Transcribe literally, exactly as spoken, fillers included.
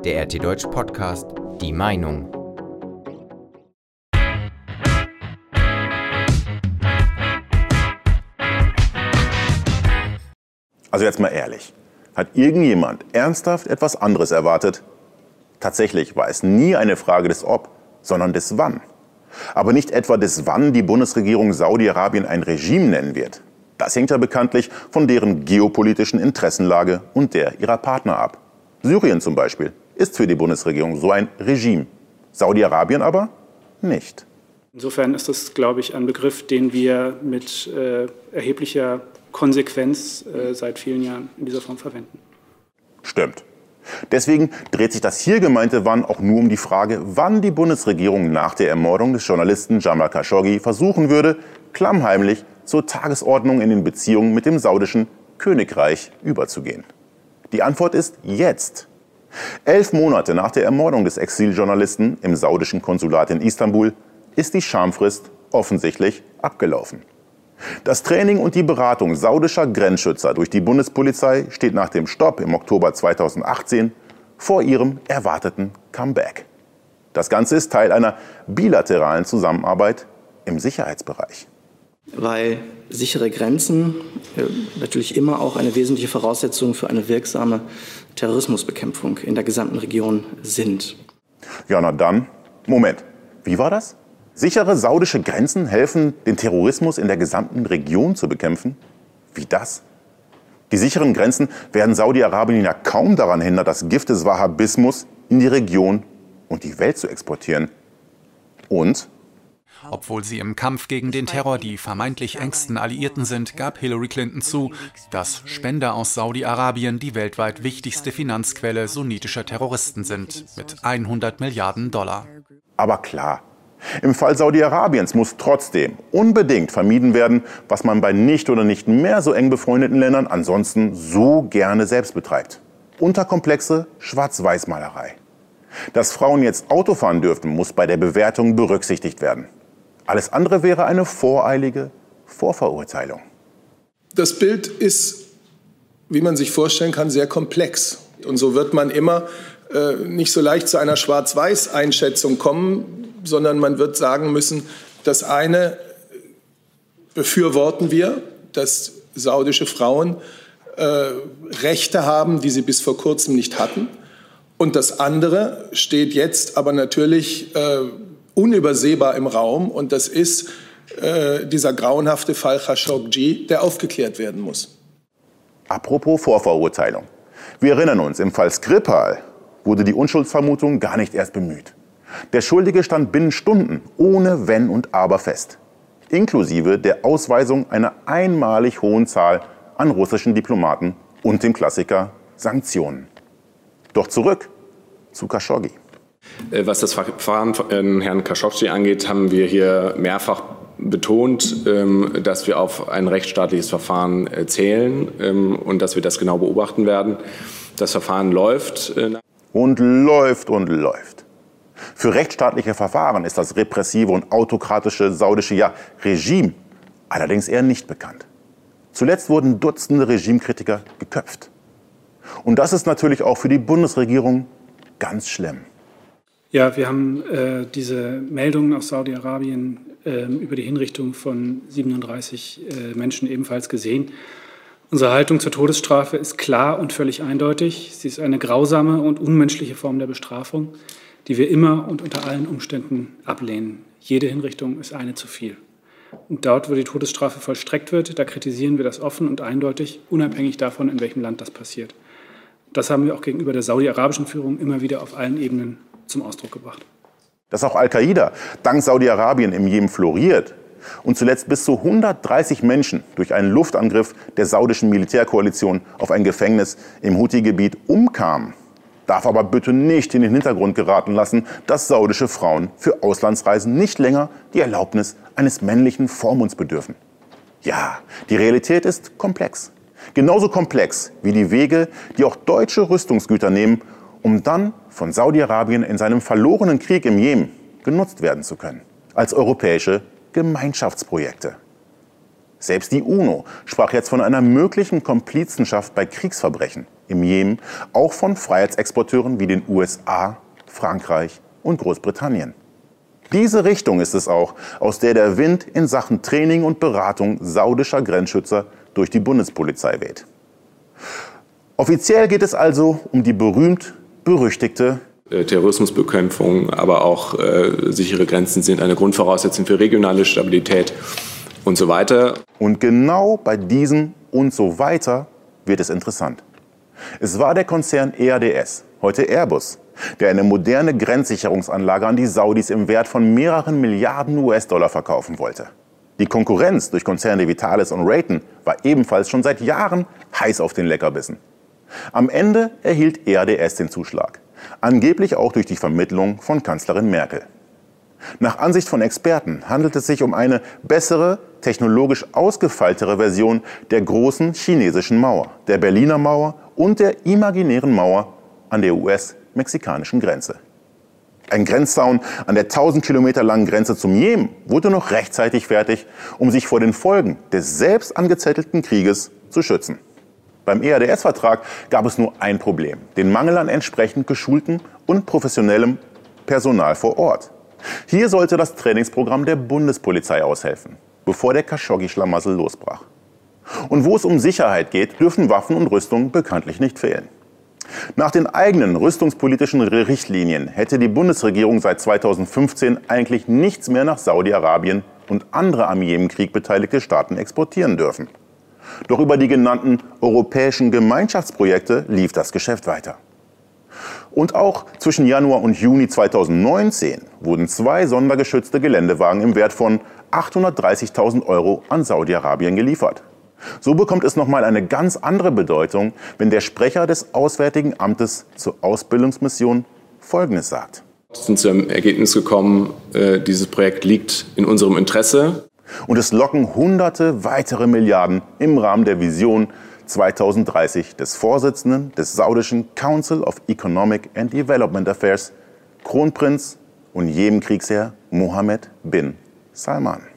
Der R T Deutsch Podcast Die Meinung. Also jetzt mal ehrlich, hat irgendjemand ernsthaft etwas anderes erwartet? Tatsächlich war es nie eine Frage des Ob, sondern des Wann. Aber nicht etwa des Wann die Bundesregierung Saudi-Arabien ein Regime nennen wird. Das hängt ja bekanntlich von deren geopolitischen Interessenlage und der ihrer Partner ab. Syrien zum Beispiel ist für die Bundesregierung so ein Regime. Saudi-Arabien aber nicht. Insofern ist das, glaube ich, ein Begriff, den wir mit äh, erheblicher Konsequenz äh, seit vielen Jahren in dieser Form verwenden. Stimmt. Deswegen dreht sich das hier gemeinte Wann auch nur um die Frage, wann die Bundesregierung nach der Ermordung des Journalisten Jamal Khashoggi versuchen würde, klammheimlich zur Tagesordnung in den Beziehungen mit dem saudischen Königreich überzugehen. Die Antwort ist jetzt. Elf Monate nach der Ermordung des Exiljournalisten im saudischen Konsulat in Istanbul ist die Schamfrist offensichtlich abgelaufen. Das Training und die Beratung saudischer Grenzschützer durch die Bundespolizei steht nach dem Stopp im Oktober zweitausendachtzehn vor ihrem erwarteten Comeback. Das Ganze ist Teil einer bilateralen Zusammenarbeit im Sicherheitsbereich. Weil sichere Grenzen äh, natürlich immer auch eine wesentliche Voraussetzung für eine wirksame Terrorismusbekämpfung in der gesamten Region sind. Ja, na dann, Moment, wie war das? Sichere saudische Grenzen helfen, den Terrorismus in der gesamten Region zu bekämpfen? Wie das? Die sicheren Grenzen werden Saudi-Arabien ja kaum daran hindern, das Gift des Wahhabismus in die Region und die Welt zu exportieren. Und? Obwohl sie im Kampf gegen den Terror die vermeintlich engsten Alliierten sind, gab Hillary Clinton zu, dass Spender aus Saudi-Arabien die weltweit wichtigste Finanzquelle sunnitischer Terroristen sind, mit hundert Milliarden Dollar. Aber klar, im Fall Saudi-Arabiens muss trotzdem unbedingt vermieden werden, was man bei nicht oder nicht mehr so eng befreundeten Ländern ansonsten so gerne selbst betreibt. Unterkomplexe Schwarz-Weiß-Malerei. Dass Frauen jetzt Auto fahren dürften, muss bei der Bewertung berücksichtigt werden. Alles andere wäre eine voreilige Vorverurteilung. Das Bild ist, wie man sich vorstellen kann, sehr komplex. Und so wird man immer äh, nicht so leicht zu einer Schwarz-Weiß-Einschätzung kommen, sondern man wird sagen müssen, das eine befürworten wir, dass saudische Frauen äh, Rechte haben, die sie bis vor kurzem nicht hatten. Und das andere steht jetzt aber natürlich äh, unübersehbar im Raum. Und das ist äh, dieser grauenhafte Fall Khashoggi, der aufgeklärt werden muss. Apropos Vorverurteilung. Wir erinnern uns, im Fall Skripal wurde die Unschuldsvermutung gar nicht erst bemüht. Der Schuldige stand binnen Stunden ohne Wenn und Aber fest. Inklusive der Ausweisung einer einmalig hohen Zahl an russischen Diplomaten und dem Klassiker Sanktionen. Doch zurück zu Khashoggi. Was das Verfahren von Herrn Khashoggi angeht, haben wir hier mehrfach betont, dass wir auf ein rechtsstaatliches Verfahren zählen und dass wir das genau beobachten werden. Das Verfahren läuft. Und läuft und läuft. Für rechtsstaatliche Verfahren ist das repressive und autokratische saudische ja, Regime allerdings eher nicht bekannt. Zuletzt wurden Dutzende Regimekritiker geköpft. Und das ist natürlich auch für die Bundesregierung ganz schlimm. Ja, wir haben äh, diese Meldungen aus Saudi-Arabien äh, über die Hinrichtung von siebenunddreißig äh, Menschen ebenfalls gesehen. Unsere Haltung zur Todesstrafe ist klar und völlig eindeutig. Sie ist eine grausame und unmenschliche Form der Bestrafung, die wir immer und unter allen Umständen ablehnen. Jede Hinrichtung ist eine zu viel. Und dort, wo die Todesstrafe vollstreckt wird, da kritisieren wir das offen und eindeutig, unabhängig davon, in welchem Land das passiert. Das haben wir auch gegenüber der saudi-arabischen Führung immer wieder auf allen Ebenen zum Ausdruck gebracht. Dass auch Al-Qaida dank Saudi-Arabien im Jemen floriert und zuletzt bis zu hundertdreißig Menschen durch einen Luftangriff der saudischen Militärkoalition auf ein Gefängnis im Houthi-Gebiet umkamen, darf aber bitte nicht in den Hintergrund geraten lassen, dass saudische Frauen für Auslandsreisen nicht länger die Erlaubnis eines männlichen Vormunds bedürfen. Ja, die Realität ist komplex. Genauso komplex wie die Wege, die auch deutsche Rüstungsgüter nehmen, um dann von Saudi-Arabien in seinem verlorenen Krieg im Jemen genutzt werden zu können. Als europäische Gemeinschaftsprojekte. Selbst die UNO sprach jetzt von einer möglichen Komplizenschaft bei Kriegsverbrechen. im Jemen auch von Freiheitsexporteuren wie den U S A, Frankreich und Großbritannien. Diese Richtung ist es auch, aus der der Wind in Sachen Training und Beratung saudischer Grenzschützer durch die Bundespolizei weht. Offiziell geht es also um die berühmt-berüchtigte Terrorismusbekämpfung, aber auch äh, sichere Grenzen sind eine Grundvoraussetzung für regionale Stabilität und so weiter. Und genau bei diesem und so weiter wird es interessant. Es war der Konzern E A D S, heute Airbus, der eine moderne Grenzsicherungsanlage an die Saudis im Wert von mehreren Milliarden U S-Dollar verkaufen wollte. Die Konkurrenz durch Konzerne wie Thales und Raytheon war ebenfalls schon seit Jahren heiß auf den Leckerbissen. Am Ende erhielt E A D S den Zuschlag, angeblich auch durch die Vermittlung von Kanzlerin Merkel. Nach Ansicht von Experten handelt es sich um eine bessere, technologisch ausgefeiltere Version der großen chinesischen Mauer, der Berliner Mauer und der imaginären Mauer an der U S-mexikanischen Grenze. Ein Grenzzaun an der tausend Kilometer langen Grenze zum Jemen wurde noch rechtzeitig fertig, um sich vor den Folgen des selbst angezettelten Krieges zu schützen. Beim E A D S-Vertrag gab es nur ein Problem: den Mangel an entsprechend geschultem und professionellem Personal vor Ort. Hier sollte das Trainingsprogramm der Bundespolizei aushelfen, bevor der Khashoggi-Schlamassel losbrach. Und wo es um Sicherheit geht, dürfen Waffen und Rüstung bekanntlich nicht fehlen. Nach den eigenen rüstungspolitischen Richtlinien hätte die Bundesregierung seit zweitausendfünfzehn eigentlich nichts mehr nach Saudi-Arabien und andere am Jemenkrieg beteiligte Staaten exportieren dürfen. Doch über die genannten europäischen Gemeinschaftsprojekte lief das Geschäft weiter. Und auch zwischen Januar und Juni zweitausendneunzehn wurden zwei sondergeschützte Geländewagen im Wert von achthundertdreißigtausend Euro an Saudi-Arabien geliefert. So bekommt es nochmal eine ganz andere Bedeutung, wenn der Sprecher des Auswärtigen Amtes zur Ausbildungsmission Folgendes sagt. Wir sind zum Ergebnis gekommen, äh, dieses Projekt liegt in unserem Interesse. Und es locken hunderte weitere Milliarden im Rahmen der Vision zweitausenddreißig des Vorsitzenden des saudischen Council of Economic and Development Affairs, Kronprinz und Jemenkriegsherr Mohammed bin Salman.